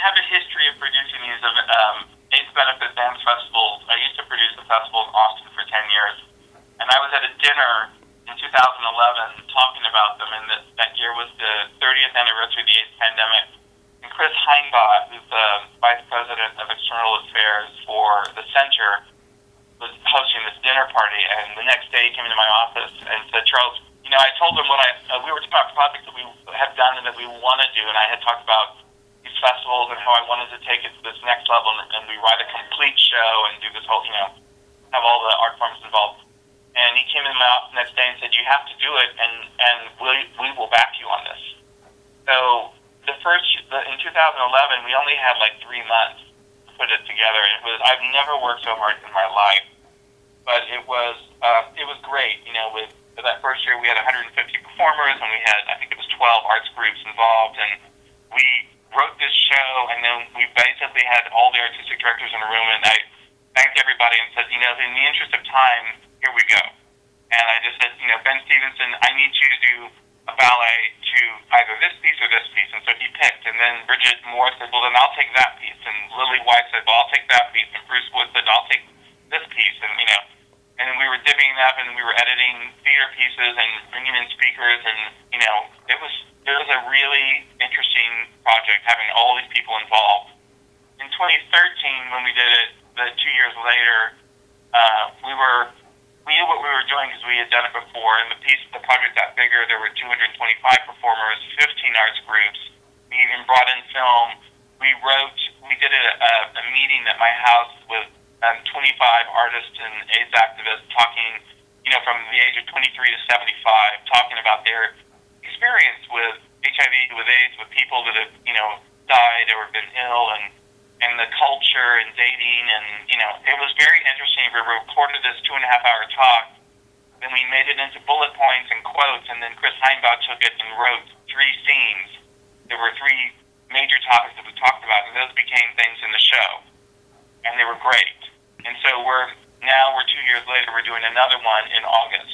have a history of producing these AIDS benefit dance festivals. I used to produce a festival in Austin for 10 years, and I was at a dinner in 2011 talking about them, and that year was the 30th anniversary of the AIDS pandemic. And Chris Heinbach, who's the Vice President of External Affairs for the Center, was hosting this dinner party, and the next day he came into my office and said, Charles, I told him what we were talking about projects that we have done and that we want to do, and I had talked about these festivals and how I wanted to take it to this next level, and we write a complete show and do this whole, have all the art forms involved. And he came in my office the next day and said, you have to do it, and we will back you on this. So in 2011, we only had like 3 months to put it together. I've never worked so hard in my life, but it was great. With that first year, we had 150 performers, and we had, I think it was 12 arts groups involved, and we wrote this show, and then we basically had all the artistic directors in the room, and I thanked everybody and said, in the interest of time, here we go. And I just said, Ben Stevenson, I need you to do a ballet to either this piece or this piece. And so he picked, and then Bridget Moore said, well, then I'll take that piece. And Lily White said, well, I'll take that piece. And Bruce Wood said, I'll take this piece. And we were divvying up, and we were editing theater pieces and bringing in speakers, and, it was a really interesting project, having all these people involved. In 2013, when we did it, 2 years later, we knew what we were doing because we had done it before, and the project got bigger. There were 225 performers, 15 arts groups. We even brought in film. We did a meeting at my house with 25 artists and AIDS activists talking, from the age of 23 to 75, talking about their experience with HIV, with AIDS, with people that have, died or been ill, and the culture and dating, and, it was very interesting. We recorded this 2.5-hour talk, then we made it into bullet points and quotes, and then Chris Heinbach took it and wrote 3 scenes. There were 3 major topics that we talked about, and those became things in the show, and they were great. And so we're 2 years later, we're doing another one in August.